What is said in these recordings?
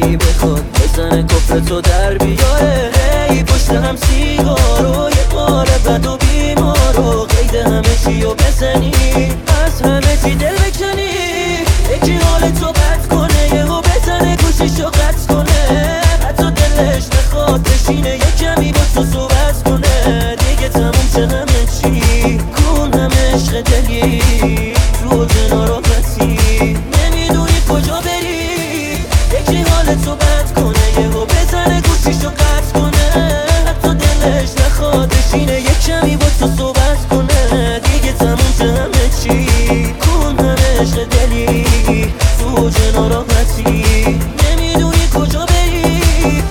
هی بخواد بزنه کفرتو در بیاره، هی پشت هم سیگارو یه قال بد و بیمارو، قید همه چیو بزنی از همه چی دل بکنی، یکی حالتو بد کنه یهو بزنه گوشیشو قطع کنه، حتی دلش نخواد بشینه یه کمی با تو صحبت کنه، دیگه تموم شه همه چی کن همه عشق دلی تو اوج ناراحتی نمیدونی کجا بری، یکی حالتو بد کنه یهو بزنه گوشیشو قطع کنه، حتی دلش نخواد بشینه یه کمی با تو صحبت کنه، دیگه تموم شه همه چی کن همه عشق دلی تو اوج ناراحتی نمیدونی کجا بری.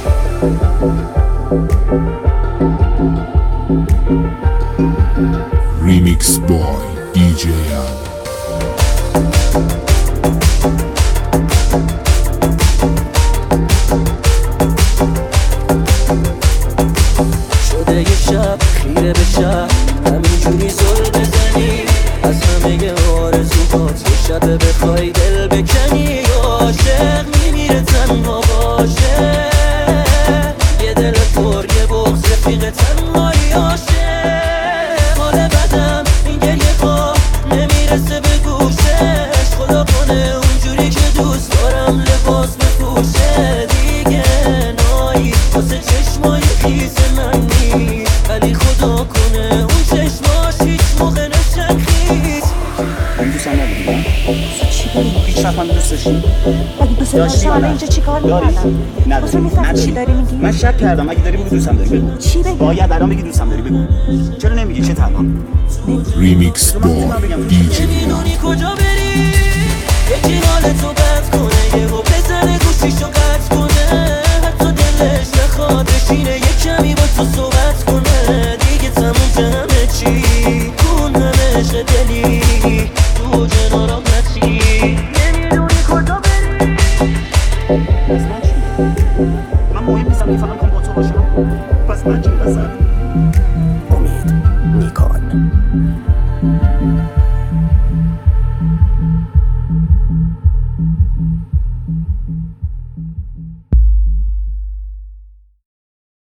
Remix Boy DJ شده یه شب خیره به شب همینجوری زل بزنی، از همه آرزوهات یه شب بخوای دل بکنی، یا عاشق میمیره تنها باشه، یه دل پر یه بغض رفیق تنهایی عاشق، حال بدم این گریه ها نمیرسه به گوشش، خدا کنه اونجوری که دوست دارم لباس بپوشه، دیگه نایی واسه چشمای خیس من نیست، ولی خدا کنه اون چشماش هیچ موقع نشن خیس. من دوستم نبودی چی داری؟ هیچ وقت من دوست داشتی؟ اگه دوست داشتم الان اینجا چی کار میکردم؟ نداری میفهمی چی داری میگی؟ من شک کردم اگه داری بگو دوستم داری بگو چی بگم؟ باید الان بگی دوستم داری بگو چرا نمیگی چه الان؟ Remix Boy DJ نمیدونی کجا بری، یکی حالتو بد کنه یهو بزنه گوشیشو قطع کنه، حتی دلش نخواد بشینه یه کمی با تو صحبت کنه، دیگه تموم شه همه چی کن همه عشق دلی تو اوج ناراحتی